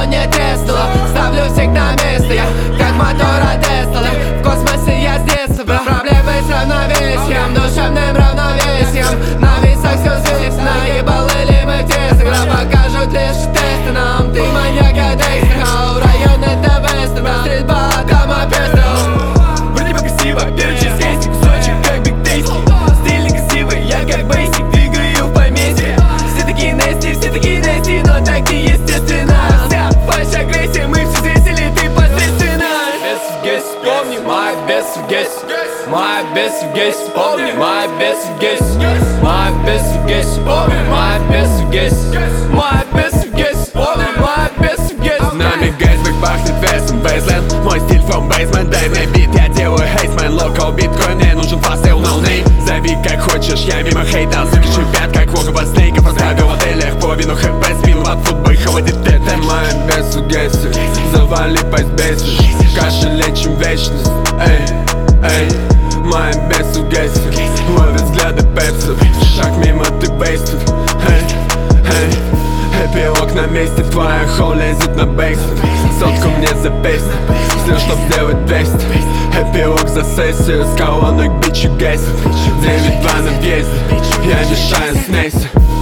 не треснуло. Ставлю всех на место, я как мотор от Теслы. В космосе я с детства, проблемы с равновесием, душевным равновесием. На весах все взвесено, ебал или мы в тест. Игра покажут лишь тесты нам, ты маньяк, я Декстер. Район это Вестер, стрельба, дома пестрел. Вроде бы красиво, первый чизкейстик, Сочи как Биг Тейсти. Стиль некрасивый, я как Бейсик, двигаю в поместье. Все такие нести, но так не естественно. Вся ваша агрессия, мы все взвесили, ты посредственно. Без в гессе, помни, мой без в гессе. Мой без в гессе, помни, мой без в гессе. Мой без в гессе, помни, мой без в гессе. Мой без в гессе, помни, мой без в гессе. Нами гейсбэк пахнет весом, бейсленд. Мой стиль from basement, дай мне бит. Я делаю хейсмен, локал биткоин. Мне нужен фастейл, no name. Зови как хочешь, я мимо хейта. Суки шипят, как вога под снейков. Оставил в отелях половину хп, спину от футбой холодит это. Моя без в гессе, завали поизбейся. Кашель лечим вечность, эй, эй. Моя без в гессе, ловят взгляды пепсов. Шаг мимо, ты бейстед, эй, эй. Эпилог на месте, твоя хоу лезет на бейсмен. Сотку мне за песню, все, чтоб сделать 200. Эпилог за сессию, с колонной к бичу гасит. 9-2 на въезде, я мешаю с Нейси.